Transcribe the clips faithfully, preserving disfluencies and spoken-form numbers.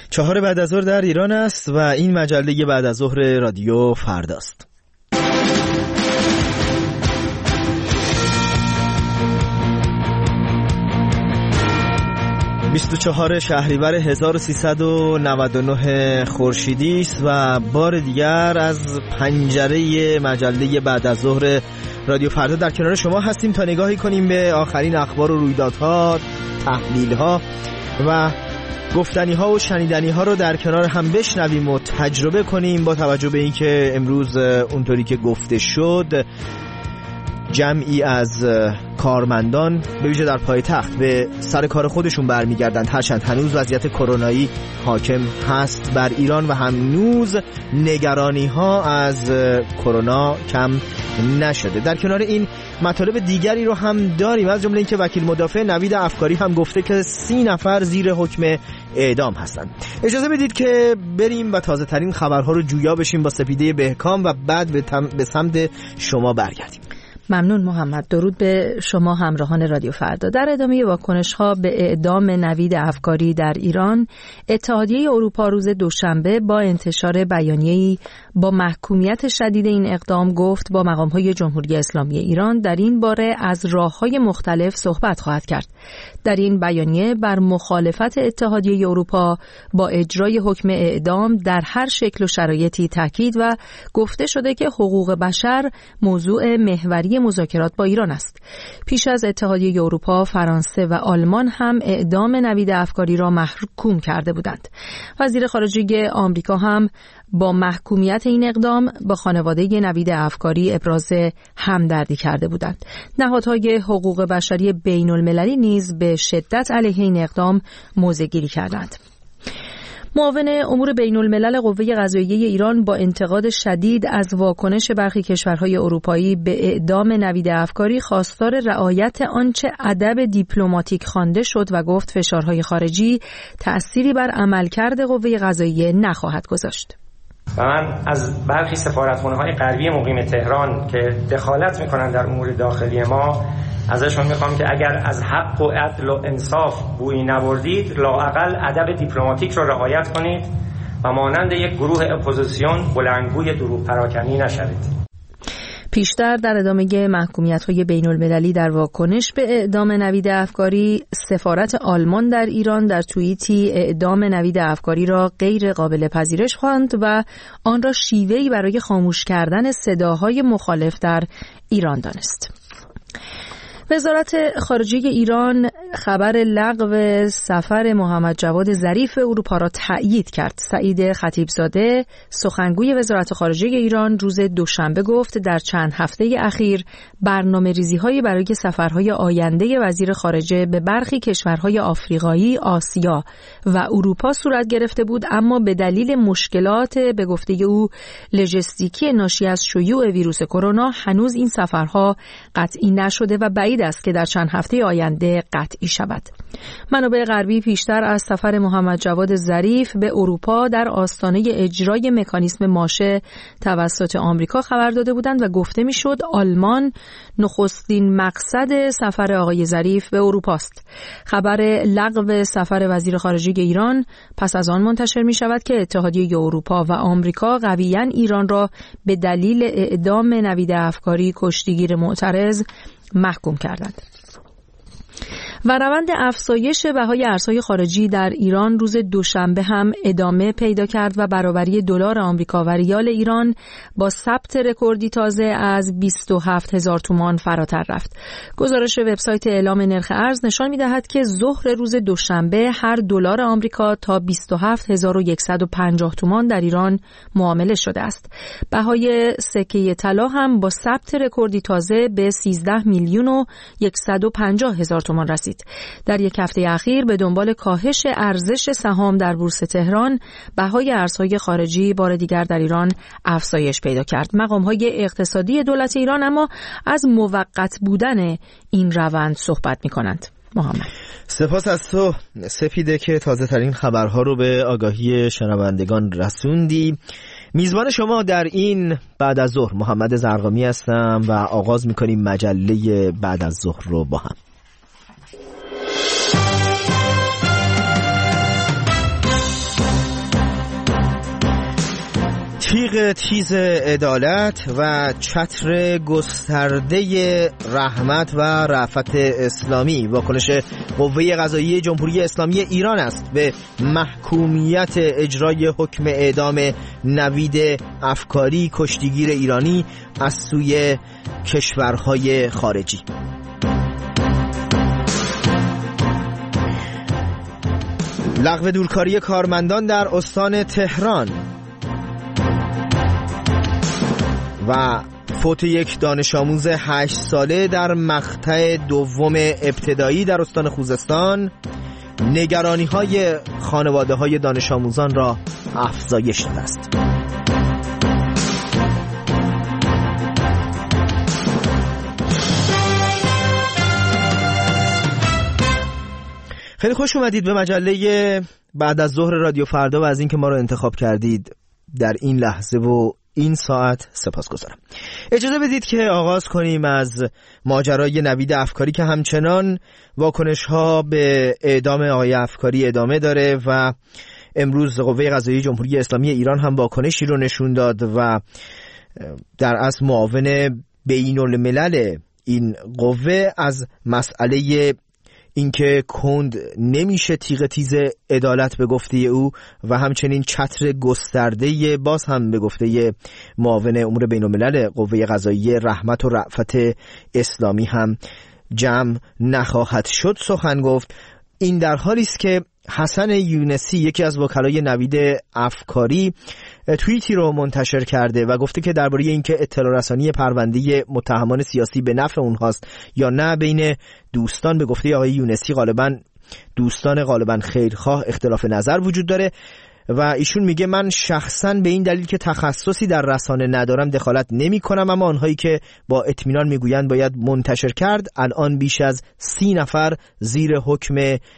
چهار بعد از ظهر در ایران است و این مجله بعد از ظهر رادیو فرداست. بیست و چهارم شهریور هزار و سیصد و نود و نه خورشیدی است و بار دیگر از پنجره مجله بعد از ظهر رادیو فردا در کنار شما هستیم تا نگاهی کنیم به آخرین اخبار و رویدادها، تحلیل‌ها و گفتنی‌ها و شنیدنی‌ها رو در کنار هم بشنویم و تجربه کنیم، با توجه به اینکه امروز اونطوری که گفته شد جمعی از کارمندان به ویژه در پایتخت به سر کار خودشون برمیگردند، هرچند هنوز وضعیت کرونایی حاکم هست بر ایران و هنوز نگرانی ها از کرونا کم نشده. در کنار این مطالب دیگری رو هم داریم، از جمله اینکه وکیل مدافع نوید افکاری هم گفته که سی نفر زیر حکم اعدام هستند. اجازه بدید که بریم و تازه ترین خبرها رو جویا بشیم با سپیده بهکام و بعد به, تم... به سمت شما برگردیم. ممنون محمد. درود به شما همراهان رادیو فردا. در ادامه واکنش‌ها به اعدام نوید افکاری در ایران، اتحادیه اروپا روز دوشنبه با انتشار بیانیه‌ای با محکومیت شدید این اقدام گفت با مقام‌های جمهوری اسلامی ایران در این باره از راه‌های مختلف صحبت خواهد کرد. در این بیانیه بر مخالفت اتحادیه اروپا با اجرای حکم اعدام در هر شکل و شرایطی تاکید و گفته شده که حقوق بشر موضوع محوری مذاکرات با ایران است. پیش از اتحادیه اروپا، فرانسه و آلمان هم اعدام نوید افکاری را محکوم کرده بودند. وزیر خارجه آمریکا هم با محکومیت این اقدام با خانواده نوید افکاری ابراز همدردی کرده بودند. نهادهای حقوق بشری بین المللی نیز به شدت علیه این اقدام موضع‌گیری کردند. معاون امور بین الملل قوه قضاییه ایران با انتقاد شدید از واکنش برخی کشورهای اروپایی به اعدام نوید افکاری خواستار رعایت آنچه ادب دیپلماتیک خوانده شد و گفت فشارهای خارجی تأثیری بر عملکرد قوه قضاییه نخواهد گذاشت. و من از برخی سفارتخانه‌های غربی مقیم تهران که دخالت می‌کنند در امور داخلی ما ازشون میخوام که اگر از حق و عدل و انصاف بویی نبردید، لااقل ادب دیپلماتیک رو رعایت کنید و مانند یک گروه اپوزیسیون بلندگوی دروغ پراکنی نشوید. پیشتر در ادامه محکومیت‌های بین‌المللی در واکنش به اعدام نوید افکاری، سفارت آلمان در ایران در توییتی اعدام نوید افکاری را غیر قابل پذیرش خواند و آن را شیوه‌ای برای خاموش کردن صداهای مخالف در ایران دانست. وزارت خارجه ایران خبر لغو سفر محمد جواد ظریف اروپا را تأیید کرد. سعید خطیبزاده سخنگوی وزارت خارجه ایران روز دوشنبه گفت در چند هفته اخیر برنامه‌ریزی‌هایی برای سفرهای آینده وزیر خارجه به برخی کشورهای آفریقایی، آسیا و اروپا صورت گرفته بود، اما به دلیل مشکلات به گفته او لوجستیکی ناشی از شیوع ویروس کرونا هنوز این سفرها قطعی نشده و بعید است که در چند هفته آینده قطعی شود. منابع غربی پیشتر از سفر محمد جواد ظریف به اروپا در آستانه اجرای مکانیسم ماشه توسط آمریکا خبر داده بودند و گفته میشد آلمان نخستین مقصد سفر آقای ظریف به اروپا است. خبر لغو سفر وزیر خارجه ایران پس از آن منتشر می شود که اتحادیه اروپا و آمریکا قویاً ایران را به دلیل اعدام نوید افکاری کشتیگیر معترض محکوم کردند. و روند افزایش بهای ارزهای خارجی در ایران روز دوشنبه هم ادامه پیدا کرد و برابری دلار آمریکا و ریال ایران با ثبت رکوردی تازه از بیست و هفت هزار تومان فراتر رفت. گزارش وبسایت اعلام نرخ ارز نشان می‌دهد که ظهر روز دوشنبه هر دلار آمریکا تا بیست و هفت هزار و صد و پنجاه تومان در ایران معامله شده است. بهای سکه طلا هم با ثبت رکوردی تازه به سیزده میلیون و صد و پنجاه هزار تومان رسید. در یک هفته اخیر به دنبال کاهش ارزش سهام در بورس تهران، بهای ارزهای خارجی بار دیگر در ایران افزایش پیدا کرد. مقام‌های اقتصادی دولت ایران اما از موقت بودن این روند صحبت می‌کنند. محمد، سپاس از تو سپیده که تازه ترین خبرها رو به آگاهی شنوندگان رسوندی. میزبان شما در این بعد از ظهر محمد زرقامی هستم و آغاز می‌کنیم مجله بعد از ظهر رو با هم. تیغ تیز عدالت و چتر گسترده رحمت و رأفت اسلامی واکنش قوه قضاییه جمهوری اسلامی ایران است به محکومیت اجرای حکم اعدام نوید افکاری کشتیگیر ایرانی از سوی کشورهای خارجی. لغو دورکاری کارمندان در استان تهران و فوت یک دانش آموز هشت ساله در مقطع دوم ابتدایی در استان خوزستان نگرانی های خانواده های دانش آموزان را افزایش داده است. خیلی خوش اومدید به مجله بعد از ظهر رادیو فردا و از اینکه ما رو انتخاب کردید در این لحظه و این ساعت سپاسگزارم. اجازه بدید که آغاز کنیم از ماجرای نوید افکاری که همچنان واکنش ها به اعدام آقای افکاری ادامه داره و امروز قوه قضاییه جمهوری اسلامی ایران هم واکنشی رو نشون داد و در اصل معاون بین الملل این قوه از مسئله اینکه کند نمیشه تیغ تیز عدالت به گفته او و همچنین چتر گسترده باز هم به گفته معاون امور بین الملل قوه قضاییه رحمت و رأفت اسلامی هم جمع نخواهد شد سخن گفت. این در حالی است که حسن یونسی یکی از وکلای نوید افکاری توییتی رو منتشر کرده و گفته که درباره اینکه اطلاع رسانی پرونده متهمان سیاسی به نفع اونهاست یا نه بین دوستان، به گفته آقای یونسی غالبا دوستان غالبا خیرخواه اختلاف نظر وجود داره و ایشون میگه من شخصا به این دلیل که تخصصی در رسانه ندارم دخالت نمی کنم، اما آنهایی که با اطمینان میگویند باید منتشر کرد الان بیش از سی نفر زیر حکم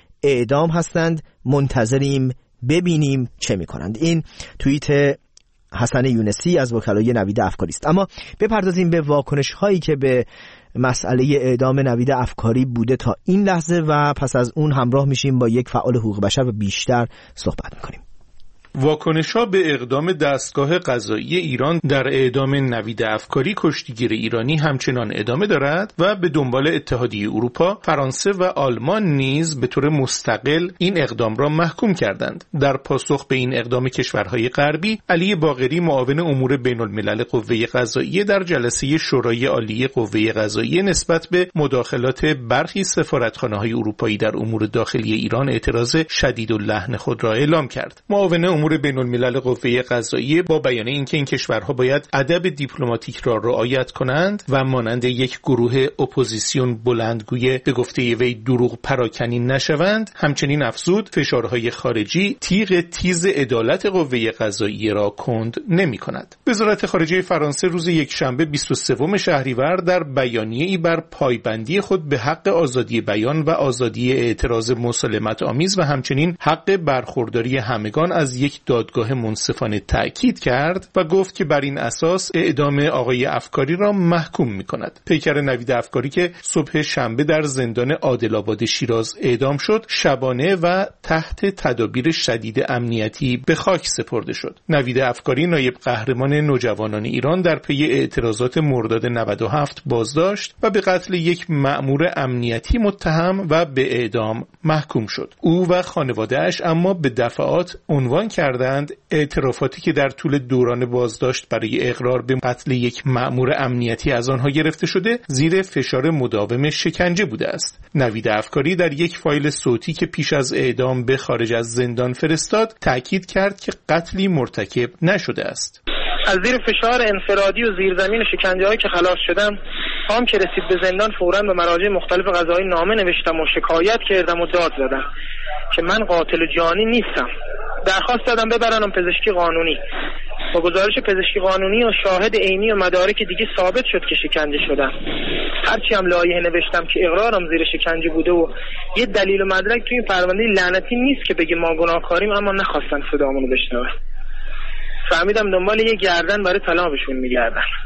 اعدام هستند، منتظریم ببینیم چه میکنند. این توییت حسن یونسی از وکلای نوید افکاری است. اما بپردازیم به واکنش هایی که به مسئله اعدام نوید افکاری بوده تا این لحظه و پس از اون همراه میشیم با یک فعال حقوق بشر و بیشتر صحبت میکنیم. واکنش‌ها به اقدام دستگاه قضایی ایران در اعدام نوید افکاری کشتیگیر ایرانی همچنان ادامه دارد و به دنبال اتحادیه اروپا، فرانسه و آلمان نیز به طور مستقل این اقدام را محکوم کردند. در پاسخ به این اقدام کشورهای غربی، علی باقری معاون امور بین الملل قوه قضاییه در جلسه شورای عالی قوه قضاییه نسبت به مداخلات برخی سفارتخانه‌های اروپایی در امور داخلی ایران اعتراض شدیداللحن خود را اعلام کرد. معاون امور بین الملل قوه قضاییه با بیان اینکه این کشورها باید ادب دیپلماتیک را رعایت کنند و مانند یک گروه اپوزیسیون بلندگوی به گفته وی دروغ پراکنی نشوند، همچنین افزود فشارهای خارجی تیغ تیز عدالت قوه قضاییه را کند نمی کند. وزارت خارجه فرانسه روز یکشنبه بیست و سوم شهریور در بیانیه‌ای بر پایبندی خود به حق آزادی بیان و آزادی اعتراض مسالمت آمیز و همچنین حق برخورداری همگان از یک دادگاه منصفانه تأکید کرد و گفت که بر این اساس اعدام آقای افکاری را محکوم می‌کند. پیکر نوید افکاری که صبح شنبه در زندان عادل‌آباد شیراز اعدام شد، شبانه و تحت تدابیر شدید امنیتی به خاک سپرده شد. نوید افکاری نایب قهرمان نوجوانان ایران در پی اعتراضات مرداد نود و هفت بازداشت و به قتل یک مأمور امنیتی متهم و به اعدام محکوم شد. او و خانواده‌اش اما به دفعات عنوان کردند اعترافاتی که در طول دوران بازداشت برای اقرار به قتل یک مأمور امنیتی از آنها گرفته شده زیر فشار مداوم شکنجه بوده است. نوید افکاری در یک فایل صوتی که پیش از اعدام به خارج از زندان فرستاد تأکید کرد که قتلی مرتکب نشده است. از زیر فشار انفرادی و زیرزمین شکنجه‌هایی که خلاص شدم، هم که رسید به زندان فوراً به مراجع مختلف قضایی نامه نوشتم و شکایت کردم و داد زدم که من قاتل جانی نیستم. درخواست دادم ببرنم پزشکی قانونی. با گزارش پزشکی قانونی و شاهد عینی و مدارک دیگه ثابت شد که شکنجه شدم. هرچی هم لایحه نوشتم که اقرارم زیر شکنجه بوده و یه دلیل و مدرک توی این پرونده لعنتی نیست که بگه ما گناهکاریم، اما نخواستن صدامونو بشنون. فهمیدم دنبال یه گردن برای طلاقشون میگردن.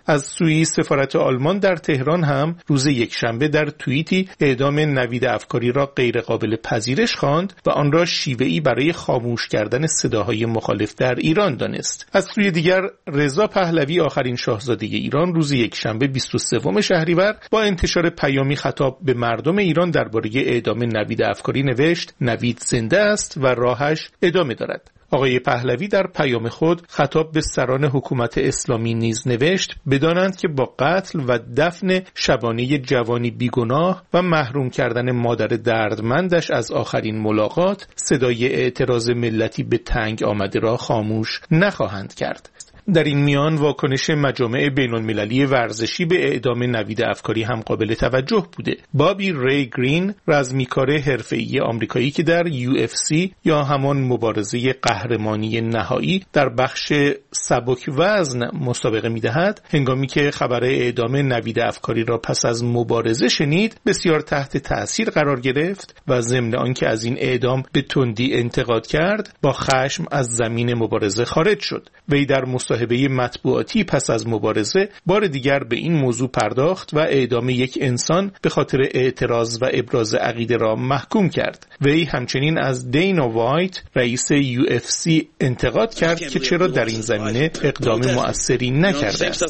از سوی سفارت آلمان در تهران هم روز یکشنبه در توییتی اعدام نوید افکاری را غیر قابل پذیرش خواند و آن را شیوه‌ای برای خاموش کردن صداهای مخالف در ایران دانست. از سوی دیگر رضا پهلوی آخرین شاهزاده ایران روز یکشنبه بیست و سوم شهریور با انتشار پیامی خطاب به مردم ایران درباره اعدام نوید افکاری نوشت: نوید زنده است و راهش ادامه دارد. آقای پهلوی در پیام خود خطاب به سران حکومت اسلامی نیز نوشت بدانند که با قتل و دفن شبانه جوانی بیگناه و محروم کردن مادر دردمندش از آخرین ملاقات، صدای اعتراض ملتی به تنگ آمده را خاموش نخواهند کرد. در این میان واکنش مجامع بین‌المللی ورزشی به اعدام نوید افکاری هم قابل توجه بوده. بابی ری گرین، رزمیکار حرفه‌ای آمریکایی که در یو اف سی یا همان مبارزه قهرمانی نهایی در بخش سبک وزن مسابقه می‌دهد، هنگامی که خبر اعدام نوید افکاری را پس از مبارزه شنید، بسیار تحت تأثیر قرار گرفت و ضمن آنکه از این اعدام به تندی انتقاد کرد، با خشم از زمین مبارزه خارج شد. وی در مصاحبه مطبوعاتی پس از مبارزه بار دیگر به این موضوع پرداخت و اعدام یک انسان به خاطر اعتراض و ابراز عقیده را محکوم کرد. وی همچنین از دینا وایت، رئیس یو اف سی، انتقاد کرد که چرا در این زمینه اقدام مؤثری نکرده است.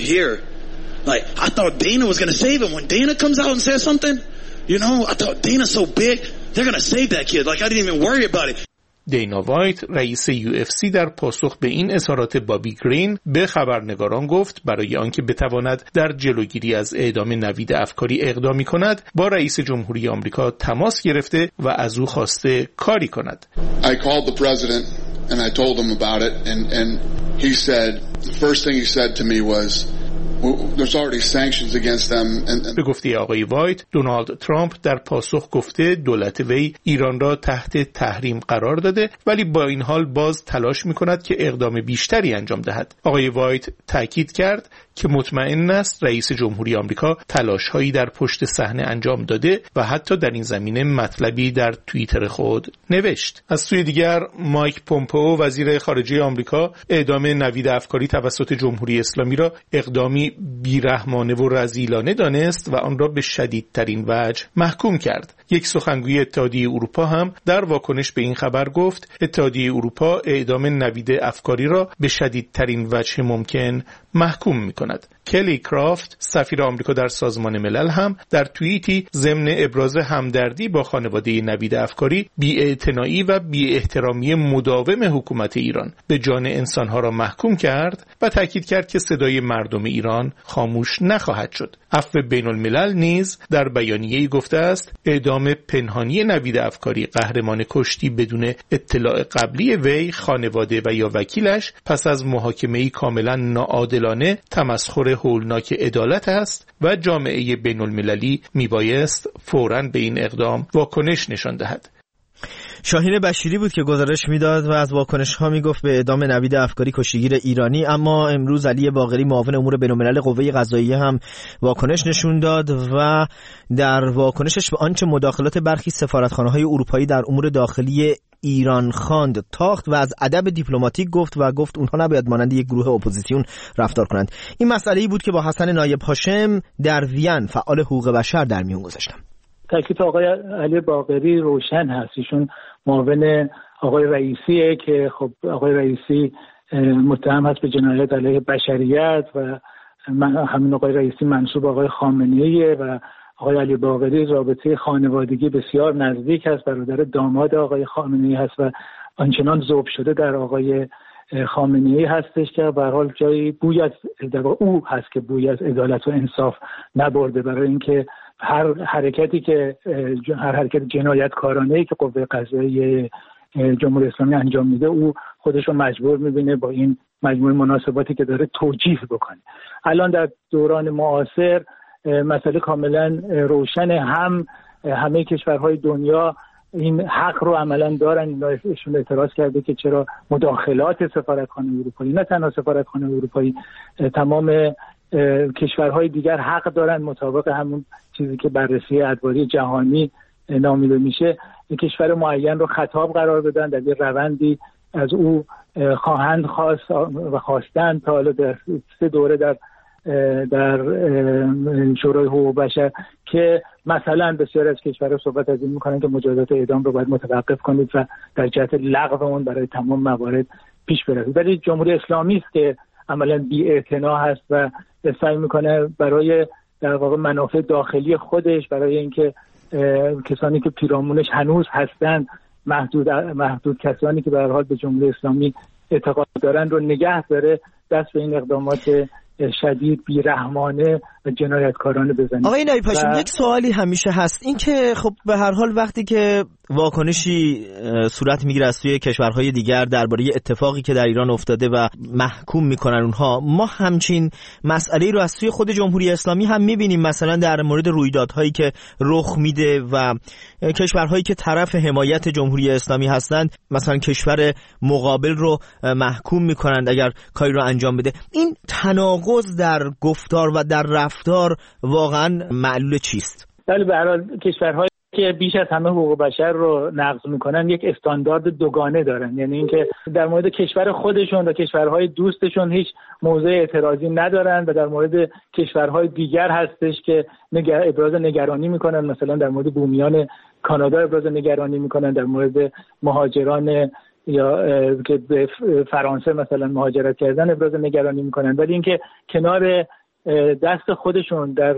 دینا وایت، رئیس یو اف سی، در پاسخ به این اظهارات بابی گرین به خبرنگاران گفت برای آنکه بتواند در جلوگیری از اعدام نوید افکاری اقدامی کند، با رئیس جمهوری آمریکا تماس گرفته و از او خواسته کاری کند. I called the president and I told him about it and and he said the first thing he said to me was there's already sanctions against them. به گفته آقای وایت، دونالد ترامپ در پاسخ گفته دولت وی ایران را تحت تحریم قرار داده ولی با این حال باز تلاش می‌کند که اقدام بیشتری انجام دهد. آقای وایت تاکید کرد که مطمئن است رئیس جمهوری آمریکا تلاش‌هایی در پشت صحنه انجام داده و حتی در این زمینه مطلبی در توییتر خود نوشت. از سوی دیگر مایک پومپئو، وزیر خارجه آمریکا، اعدام نوید افکاری توسط جمهوری اسلامی را اقدامی بیرحمانه و رذیلانه دانست و آن را به شدیدترین وجه محکوم کرد. یک سخنگوی اتحادیه اروپا هم در واکنش به این خبر گفت اتحادیه اروپا اعدام نوید افکاری را به شدیدترین وجه ممکن محکوم می‌کند. کلی کرافت، سفیر آمریکا در سازمان ملل، هم در توییتی ضمن ابراز همدردی با خانواده نوید افکاری بی‌اعتنایی و بی‌احترامی مداوم حکومت ایران به جان انسانها را محکوم کرد و تاکید کرد که صدای مردم ایران خاموش نخواهد شد. عفو بین الملل نیز در بیانیه‌ای گفته است اعدام پنهانی نوید افکاری، قهرمان کشتی بدون اطلاع قبلی وی، خانواده و یا وکیلش پس از محاکمه‌ای کاملا ناعادلانه تمسخر هولناک عدالت است و جامعه بین المللی میبایست فوراً به این اقدام واکنش نشان دهد. شاهین بشیری بود که گزارش میداد و از واکنش ها میگفت به اعدام نوید افکاری کشتیگیر ایرانی. اما امروز علی باقری، معاون امور بین‌الملل قوه قضاییه، هم واکنش نشون داد و در واکنشش به آنچه مداخلات برخی سفارتخانه‌های اروپایی در امور داخلی ایران خواند تاخت و از ادب دیپلماتیک گفت و گفت اونها نباید مانند یک گروه اپوزیسیون رفتار کنند. این مسئله‌ای بود که با حسن نایب هاشم در وین، فعال حقوق بشر، در میون گذاشتم. تکلیف آقای علی باقری روشن هست. ایشون معاون آقای رئیسیه که خب آقای رئیسی متهم هست به جنایت علیه بشریت و همین آقای رئیسی منسوب آقای خامنه‌ایه و آقای علی باقری رابطه خانوادگی بسیار نزدیک است، برادر داماد آقای خامنه‌ای هست و آنچنان ذوب شده در آقای خامنه‌ای هستش که به هر حال جایی بوی از در او هست که بوی از عدالت و انصاف نبرده، برای اینکه هر حرکتی که هر حرکت جنایتکارانه‌ای که قوه قضاییه جمهوری اسلامی انجام میده او خودش رو مجبور میبینه با این مجموعه مناسباتی که داره توجیه بکنه. الان در دوران معاصر مسئله کاملا روشن، هم همه کشورهای دنیا این حق رو عملا دارن. ایشون اعتراض کرده که چرا مداخلات سفارتخانه اروپایی، نه تنها سفارتخانه اروپایی، تمام کشورهای دیگر حق دارن مطابق همون چیزی که بررسی ادواری جهانی نامیده میشه این کشور معین رو خطاب قرار بدن، در یه روندی از او خواهند خواست و خواستن تا حالا در سه دوره در در شورای حقوق بشر که مثلا بسیار از کشورها صحبت از این میکنن که مجازات اعدام رو باید متوقف کنید و در جهت لغو اون برای تمام موارد پیش برید. ولی جمهوری اسلامی است که عملا بی‌اعتنا هست و سعی میکنه برای در واقع منافع داخلی خودش، برای اینکه کسانی که پیرامونش هنوز هستند، محدود محدود کسانی که به هر حال به جمهوری اسلامی اعتقاد دارن رو نگه داره، دست به این اقدامات شدید بیرحمانه و جنایتکارانه بزنید. آقای نایب هاشمی و... یک سوالی همیشه هست، این که خب به هر حال وقتی که واکنشی صورت میگیره از سوی کشورهای دیگر درباره اتفاقی که در ایران افتاده و محکوم میکنن اونها، ما همچین مسئله رو از سوی خود جمهوری اسلامی هم میبینیم، مثلا در مورد رویدادهایی که رخ میده و کشورهایی که طرف حمایت جمهوری اسلامی هستند مثلا کشور مقابل رو محکوم میکنند اگر کاری رو انجام بده. این تناقض در گفتار و در رفتار واقعا معلول چیست؟ بله، به هر حال کشورهای که بیش از همه حقوق بشر رو نقض میکنن یک استاندارد دوگانه دارن، یعنی اینکه در مورد کشور خودشون و کشورهای دوستشون هیچ موضع اعتراضی ندارن و در مورد کشورهای دیگر هستش که نگر... ابراز نگرانی میکنن، مثلا در مورد بومیان کانادا ابراز نگرانی میکنن، در مورد مهاجران یا که به فرانسه مثلا مهاجرت کردن ابراز نگرانی میکنن، ولی اینکه کنار دست خودشون در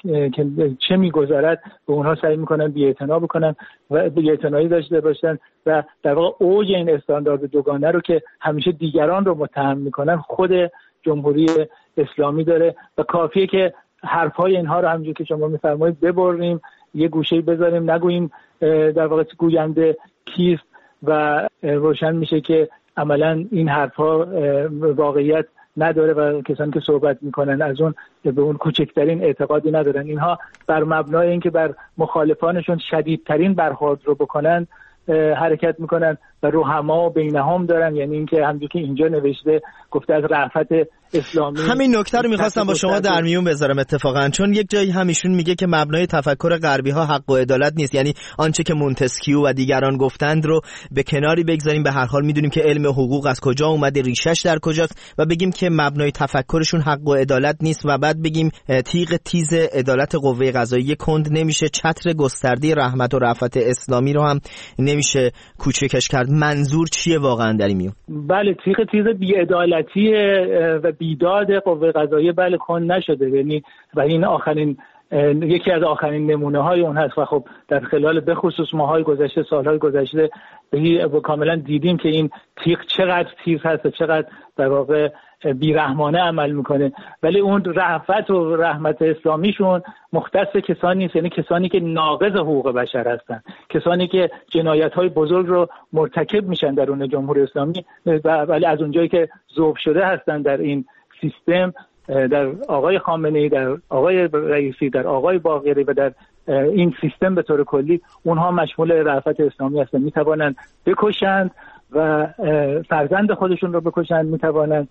چه میگذرد به اونها سعی میکنن بی‌اعتنا بکنن و بی‌اعتنایی داشته باشن و در واقع اوج این استاندارد دوگانه رو که همیشه دیگران رو متهم میکنن خود جمهوری اسلامی داره و کافیه که حرفهای اینها رو همونجوری که شما میفرمایید ببریم، یه گوشه‌ای بذاریم، نگوییم در واقع گوینده کیست و روشن میشه که عملاً این حرفها واقعیت نداره و کسانی که صحبت میکنن از اون به اون کوچکترین اعتقادی ندارن. اینها بر مبنای اینکه بر مخالفانشون شدیدترین برخورد رو بکنن حرکت میکنن و رحما و بینهم دارن، یعنی اینکه همونجوری که اینجا نوشته گفته از رأفت اسلامی. همین نکته رو می‌خواستم با شما در میون بذارم اتفاقا، چون یک جایی همیشون میگه که مبنای تفکر غربی ها حق و عدالت نیست، یعنی آنچه که مونتسکیو و دیگران گفتند رو به کناری بگذاریم، به هر حال میدونیم که علم حقوق از کجا اومده، ریشش در کجاست و بگیم که مبنای تفکرشون حق و عدالت نیست و بعد بگیم تیغ تیز عدالت قوه قضاییه کند نمیشه، چتر گسترده رحمت و رأفت اسلامی رو هم نمیشه کوچکش کرد. منظور چیه واقعا در این میون؟ بله، تیغ تیز بی‌عدالتی و بیداد قوه قضاییه بله کند نشده، یعنی و این آخرین یکی از آخرین نمونه های اون هست و خب در خلال به خصوص ماهای گذشته، سالهای گذشته کاملا دیدیم که این تیغ چقدر تیز هست و چقدر در واقع بیرحمانه عمل میکنه، ولی اون رأفت و رحمت اسلامیشون مختص کسانی نیست، یعنی کسانی که ناقض حقوق بشر هستن، کسانی که جنایت های بزرگ رو مرتکب میشن درون جمهوری اسلامی، ولی از اونجایی که ذوب شده هستن در این سیستم، در آقای خامنه‌ای، در آقای رئیسی، در آقای باقری و در این سیستم به طور کلی، اونها مشمول رأفت اسلامی هستن، میتوانند بکشند و فرزند خودشون رو بکشند، میتوانند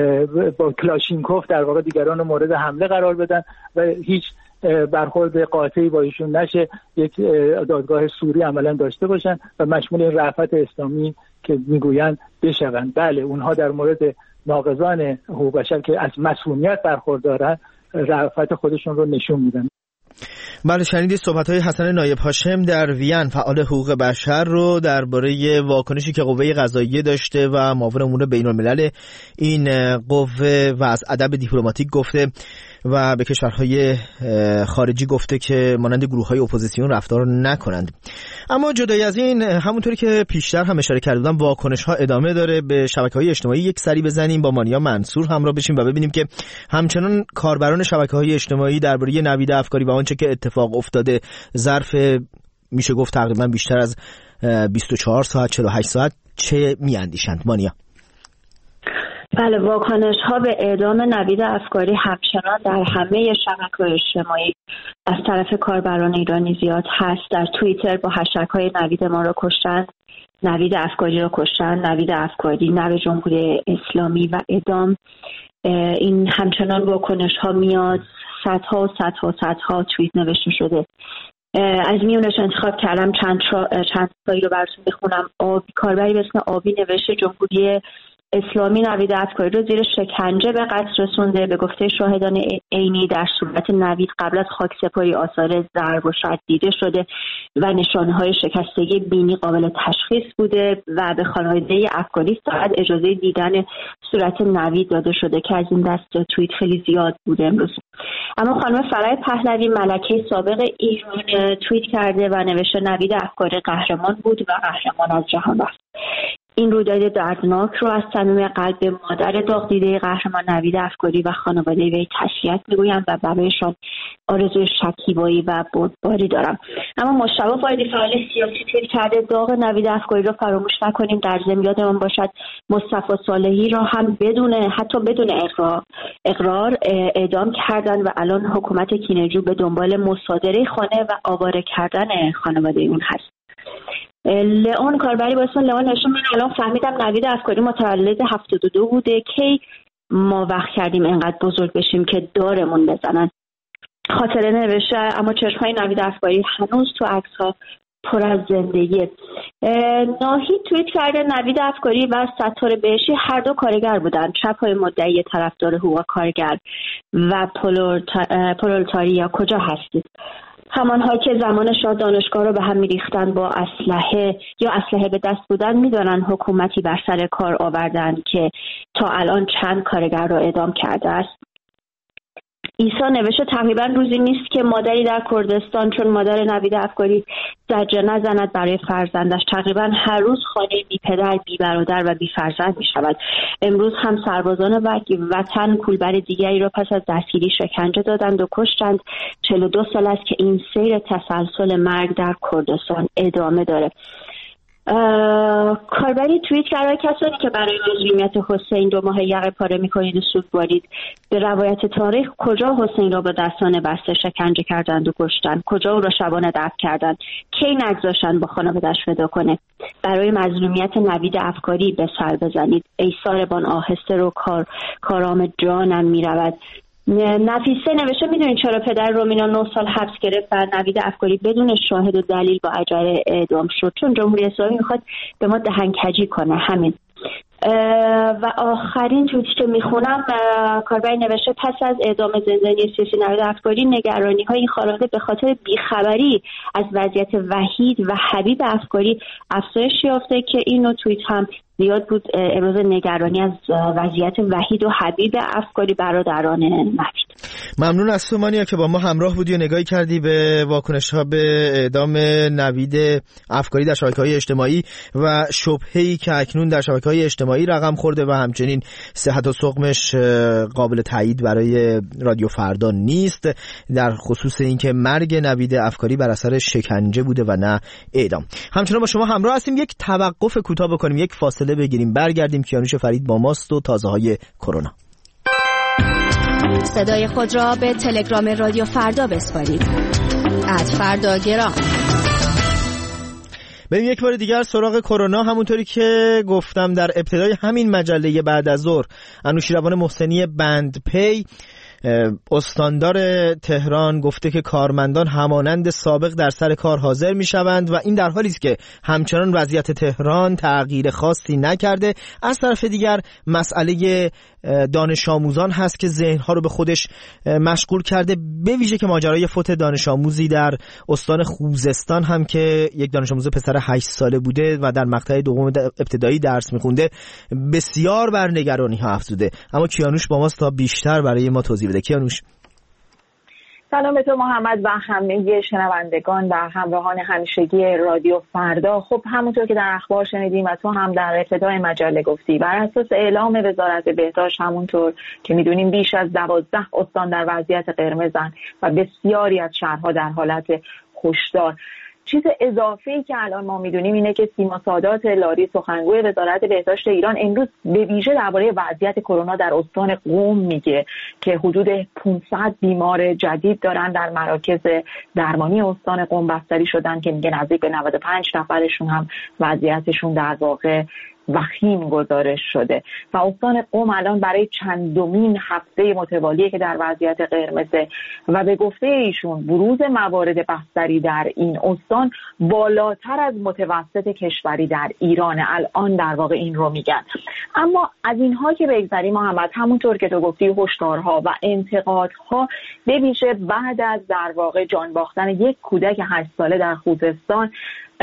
با کلاشینکوف در واقع دیگران رو مورد حمله قرار بدن و هیچ برخورد قاطعی با ایشون نشه، یک دادگاه سوری عملا داشته باشن و مشمول این رأفت اسلامی که میگویند بشوند. بله، اونها در مورد ناقضان حقوق بشر که از مسئولیت برخوردارن رأفت خودشون رو نشون میدن. بله، شنیدید صحبت‌های حسن نایب هاشم در وین، فعال حقوق بشر رو درباره واکنشی که قوه قضاییه داشته و معاون امور بین‌الملل این قوه و از ادب دیپلماتیک گفته و به کشورهای خارجی گفته که مانند گروه‌های اپوزیسیون رفتار نکنند. اما جدای از این، همونطوری که پیشتر هم اشاره کرده بودم، واکنش‌ها ادامه داره. به شبکه‌های اجتماعی یک سری بزنیم، با مانیا منصور همراه بشیم و ببینیم که همچنان کاربران شبکه‌های اجتماعی درباره نوید افکاری و آنچه که اتفاق افتاده ظرف میشه گفت تقریبا بیشتر از بیست و چهار ساعت، چهل و هشت ساعت چه میاندیشند. مانیا؟ بله، واکنش ها به اعدام نوید افکاری همچنان در همه شبکه‌های اجتماعی از طرف کاربران ایرانی زیاد هست. در توییتر با هشتگ های نوید ما را کشتند، نوید افکاری را کشتند، نوید افکاری نو جمهوری اسلامی و اعدام، این همچنان واکنش ها میاد. صدها و صدها و صدها توییت نوشته شده. از میونش انتخاب کردم چند چند تایی رو براتون بخونم. آبی، کاربری به اسم آبی نوشته جمهوری اسلامی نوید افکاری رو زیر شکنجه به قتل رسونده. به گفته شاهدان عینی در صورت نوید قبل از خاکسپاری آثار ضرب و شد دیده شده و نشانه‌های شکستگی بینی قابل تشخیص بوده و به خانواده افکاری فقط اجازه دیدن صورت نوید داده شده که از این دست توییت خیلی زیاد بوده امروز. اما خانم فرح پهلوی ملکه سابق ایران توییت کرده و نوشته نوید افکاری قهرمان بود و قهرمان از جهان رفت. این رویداد دردناک رو از صمیم قلب مادر داغ دیده قهرمان نوید افکاری و خانواده وی تسلیت میگویم و برایشان آرزوی شکیبایی و بردباری دارم. اما مشتبه فایدی فعال سیاسی توییت کرده داغ نوید افکاری رو فراموش نکنیم. در ضمن یادمان باشد مصطفی صالحی را هم بدون حتی بدون اقرار, اقرار اعدام کردن و الان حکومت کینه‌جو به دنبال مصادره خانه و آواره کردن خانواده اون هست. لئون کاربری با اسم لئون نوشته من الان فهمیدم نوید افکاری متولد هفتاد و دو بوده. کی ما وقت کردیم انقدر بزرگ بشیم که دارمون بزنن. خاطره نوشته اما چشمهای نوید افکاری هنوز تو عکس‌ها پر از زندگیه. ناهید توییت کرده نوید افکاری و ستاره بهشتی هر دو کارگر بودن. چپ‌های مدعی طرفدار حقوق کارگر و پرولتاریا کجا هستید؟ همانها که زمان شاه دانشگاه رو به هم می‌ریختن با اسلحه یا اسلحه به دست بودن میدانن حکومتی بر سر کار آوردن که تا الان چند کارگر رو اعدام کرده است. عیسی نوشته تقریبا روزی نیست که مادری در کردستان چون مادر نوید افکاری زجر نزند برای فرزندش. تقریبا هر روز خانه بی پدر بی برادر و بی فرزند می شود. امروز هم سربازان وطن کولبر دیگری را پس از دستگیری شکنجه دادند و کشتند. چهل و دو سال است که این سیر تسلسل مرگ در کردستان ادامه داره. کاربری توییت کرده کسانی که برای مظلومیت حسین دو ماه یقه پاره میکنید و سوگوارید به روایت تاریخ کجا حسین را با دستان بسته شکنجه کردند و کشتند؟ کجا او را شبانه دفن کردند؟ کی نگذاشتند با خانواده‌اش فدا کنه؟ برای مظلومیت نوید افکاری به سر بزنید. ای ساربان آهسته رو کار کارام جانم میرود. نفیسه نوشته میدونید چرا پدر رومینا نه سال حبس گرفت و نوید افکاری بدون شاهد و دلیل با عجله اعدام شد؟ چون جمهوری اسلامی میخواد به ما دهنکجی کنه. همین. و آخرین توییتی که میخونم کاربری نوشته پس از اعدام زندانی سیاسی نوید افکاری نگرانی های این خانواده به خاطر بیخبری از وضعیت وحید و حبیب افکاری افزایش یافته که اینو توییت هم زیاد بود. ابراز نگرانی از وضعیت وحید و حبیب افکاری برادران نوید. ممنون از تو مانیا که با ما همراه بودی و نگاهی کردی به واکنش‌ها به اعدام نوید افکاری در شبکه‌های اجتماعی و شبهه‌ای که اکنون در شبکه‌های اجتماعی رقم خورده و همچنین صحت و سقمش قابل تایید برای رادیو فردا نیست در خصوص اینکه مرگ نوید افکاری بر اثر شکنجه بوده و نه اعدام. همچنان با شما همراه هستیم. یک توقف کوتاه بکنیم، یک فاصله بگیریم، برگردیم. کیانوش فرید با ماست و تازه‌های کرونا. صدای خود را به تلگرام رادیو فردا بسپارید. ات فردا گرام. بریم یک بار دیگر سراغ کرونا. همونطوری که گفتم در ابتدای همین مجله بعد از ظهر، انوشیروان محسنی بندپی استاندار تهران گفته که کارمندان همانند سابق در سر کار حاضر می شوند و این در حالی است که همچنان وضعیت تهران تغییر خاصی نکرده. از طرف دیگر مسئله دانش آموزان هست که ذهنها رو به خودش مشغول کرده، به ویژه که ماجرای فوت دانش آموزی در استان خوزستان هم که یک دانش آموز پسر هشت ساله بوده و در مقطع دوم ابتدایی درس میخونده بسیار بر نگرانی ها افزوده. اما کیانوش با ماست تا بیشتر برای ما توضیح بده. کیانوش. سلام به تو محمد و همه شنوندگان و همراهان همیشگی رادیو فردا. خب همونطور که در اخبار شنیدیم و تو هم در ابتدای مجله گفتی، بر اساس اعلام وزارت بهداشت همونطور که میدونیم بیش از دوازده استان در وضعیت قرمزن و بسیاری از شهرها در حالت هشدار. چیز اضافه‌ای که الان ما میدونیم اینه که سیما سادات لاری سخنگوی وزارت بهداشت ایران امروز به ویژه درباره وضعیت کرونا در استان قم میگه که حدود پانصد بیمار جدید دارن در مراکز درمانی استان قم بستری شدن که میگه نزدیک به نود و پنج نفرشون هم وضعیتشون در واقع وخیم گزارش شده و استان قم الان برای چندمین هفته متوالیه که در وضعیت قرمزه و به گفته ایشون بروز موارد بستری در این استان بالاتر از متوسط کشوری در ایران. الان در واقع این رو میگن. اما از اینها که بگذریم محمد، همونطور که تو گفتی هشدارها و انتقادها به ویژه بعد از در واقع جان باختن یک کودک هشت ساله در خوزستان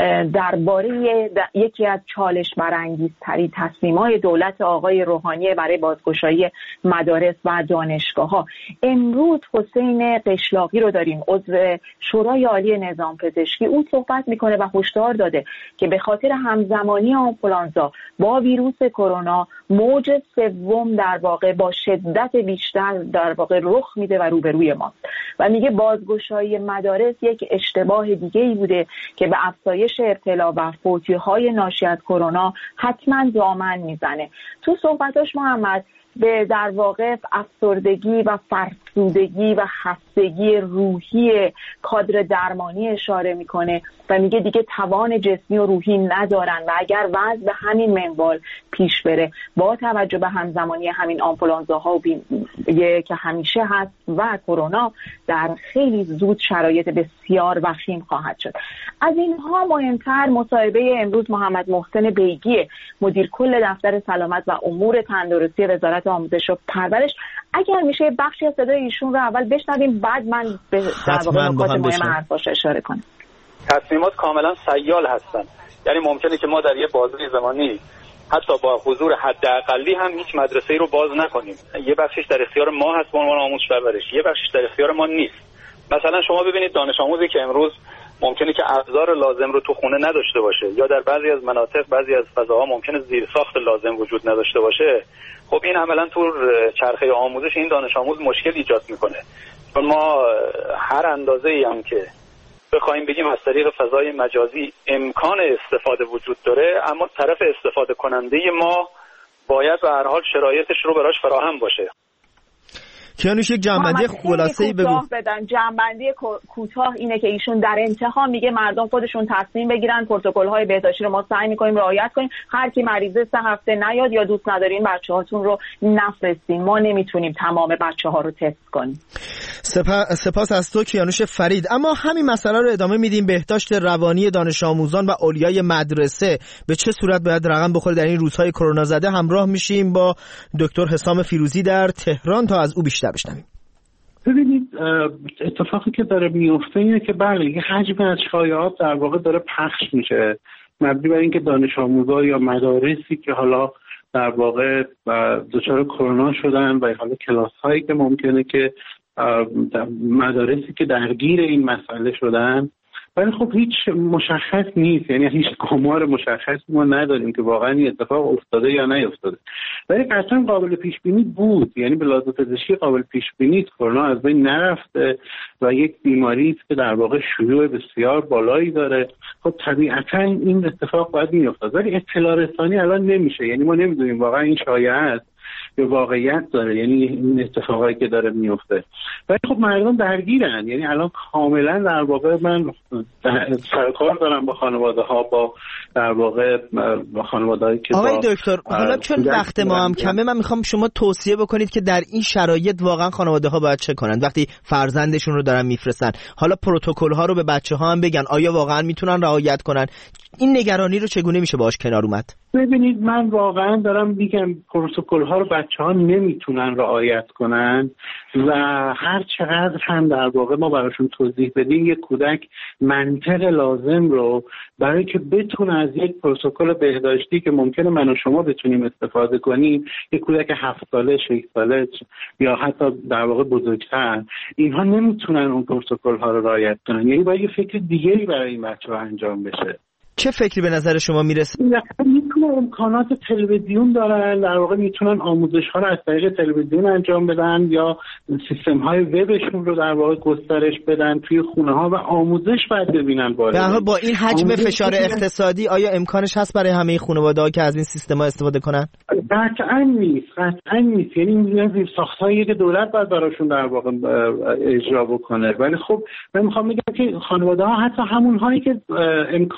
درباره یکی از چالش برانگیزترین تصمیم‌های دولت آقای روحانی برای بازگشایی مدارس و دانشگاه‌ها. امروز حسین قشلاقی رو داریم، عضو شورای عالی نظام پزشکی. او صحبت میکنه و هشدار داده که به خاطر همزمانی آنفولانزا با ویروس کرونا موج سوم در واقع با شدت بیشتر در واقع رخ میده و روبروی ماست و میگه بازگشایی مدارس یک اشتباه دیگه‌ای بوده که به افزایش ابتلا و فوتی‌های ناشی از کرونا حتما دامن میزنه. تو صحبتاش محمد به در واقع افسردگی و فرسودگی و خستگی روحی کادر درمانی اشاره میکنه و میگه دیگه توان جسمی و روحی ندارن و اگر وضع به همین منوال پیش بره با توجه به همزمانی همین آنفولانزاها و که همیشه هست و کرونا در خیلی زود شرایط بسیار وخیم خواهد شد. از اینها مهمتر مصاحبه امروز محمد محسن بیگی مدیر کل دفتر سلامت و امور تندرستی وزارت آموزش و پرورش. اگر میشه بخشی از صدای ایشون رو اول بشنویم بعد من به در واقع نکات مهم حرفاش اشاره کنم. تصمیمات کاملا سیال هستن، یعنی ممکنه که ما در یه بازه زمانی حتی با حضور حداقلی هم هیچ مدرسه‌ای رو باز نکنیم. یه بخشش در اختیار ما هست به عنوان آموزش پرورش، یه بخشش در اختیار ما نیست. مثلا شما ببینید دانش آموزی که امروز ممکنه که ابزار لازم رو تو خونه نداشته باشه یا در بعضی از مناطق بعضی از فضاها ممکنه زیرساخت لازم وجود نداشته باشه، خب این عملا تو چرخه آموزش این دانش آموز مشکل ایجاد میکنه. چون ما هر اندازه‌ای هم که بخوایم بگیم از طریق فضای مجازی امکان استفاده وجود داره، اما طرف استفاده کننده ما باید به هر حال شرایطش رو براش فراهم باشه. کیانوش یک جنبندی خلاصه‌ای بگو. بدن جنبندی کوتاه اینه که ایشون در انتها میگه مردم خودشون تصمیم بگیرن، پروتکل‌های بهداشتی رو ما سعی می‌کنیم رعایت کنیم، هر کی مریضه سه هفته نیاد یا دوست ندارین بچه‌هاتون رو نفرستین، ما نمیتونیم تمام بچه‌ها رو تست کنیم. سپا... سپاس از تو کیانوش فرید. اما همین مسئله رو ادامه میدیم. بهداشت روانی دانش آموزان و اولیای مدرسه به چه صورت باید رقم بخوره در این روزهای کرونا زده؟ همراه میشیم با دکتر حسام فیروزی در تهران تا از او بیشتر بشنویم. ببینید اتفاقی که داره میفته اینه که بله یه حجم از شایعات در واقع داره پخش میشه مبنی بر اینکه دانش آموزا یا مدارسی که حالا در واقع دچار کرونا شدن و حالا کلاس هایی که ممکنه که مدارسی که درگیر این مسئله شدن، ولی خب هیچ مشخص نیست، یعنی هیچ گمار مشخص ما نداریم که واقعا این اتفاق افتاده یا نیفتاده، ولی قطعا قابل پیش بینی بود، یعنی به لحاظ پزشکی قابل پیش بینی کرونا از بین نرفته و یک بیماری است که در واقع شیوع بسیار بالایی داره. خب طبیعتا این اتفاق باید میافتاد، ولی اطلاع رسانی الان نمیشه، یعنی ما نمیدونیم واقعا این شایعه است به واقعیت داره، یعنی این اتفاقایی که داره میفته. ولی خب مردم درگیرن، یعنی الان کاملا در واقع من سرکار دارم با خانواده ها، با در واقع با خانواده‌ای که آقای دکتر حالا چون وقت ما هم کمه، من میخوام شما توصیه بکنید که در این شرایط واقعا خانواده ها باید چه کنن وقتی فرزندشون رو دارن میفرستن. حالا پروتکل ها رو به بچه ها هم بگن، آیا واقعا میتونن رعایت کنن؟ این نگرانی رو چگونه میشه باهاش کنار اومد؟ ببینید من واقعا دارم میگم پروتکل ها رو بچه ها نمیتونن رعایت کنن و هر چقدر هم در واقع ما براشون توضیح بدیم یک کودک منطق لازم رو برای که بتونه از یک پروتکل بهداشتی که ممکنه من و شما بتونیم استفاده کنیم، یک کودک هفت ساله، شش ساله یا حتی در واقع بزرگتر، اینها نمیتونن اون پروتکل ها رو رعایت کنن. یعنی باید یه فکر دیگه‌ای برای این بچه‌ها انجام بشه. چه فکری به نظر شما میرسه؟ میتونن امکانات تلویزیون دارن، در واقع میتونن آموزش ها رو از طریق تلویزیون انجام بدن یا سیستم های وبشون رو در واقع گسترش بدن توی خونه ها و آموزش باید ببینن. با با این حجم فشار اقتصادی آیا امکانش هست برای همه خانواده ها که از این سیستم ها استفاده کنن؟ قطعا نیست، قطعا نیست. یعنی این ساختایی که دولت باید براشون در واقع اجرا بکنه. ولی خب من میخوام بگم که خانواده ها حتی همون هایی که امکانات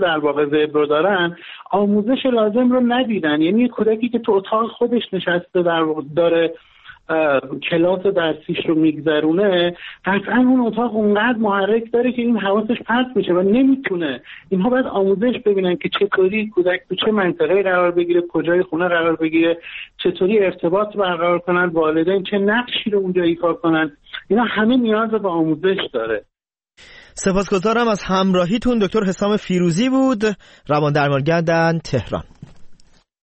در واقع وب رو دارن آموزش لازم رو ندیدن. یعنی کودکی که تو اتاق خودش نشسته در واقع داره کلاس درسیش رو میگذرونه، قطعا اون اتاق اونقدر محرک داره که این حواسش پرت میشه و نمیتونه. اینها باید آموزش ببینن که چطوری کودک تو چه منطقه قرار بگیره، کجای خونه قرار بگیره، چطوری ارتباط برقرار کنن، والدین چه نقشی رو اونجا ایفا کنن. اینا همه نیاز به آموزش داره. سپاسگزارم از همراهیتون. دکتر حسام فیروزی بود، روان درمانگر در تهران.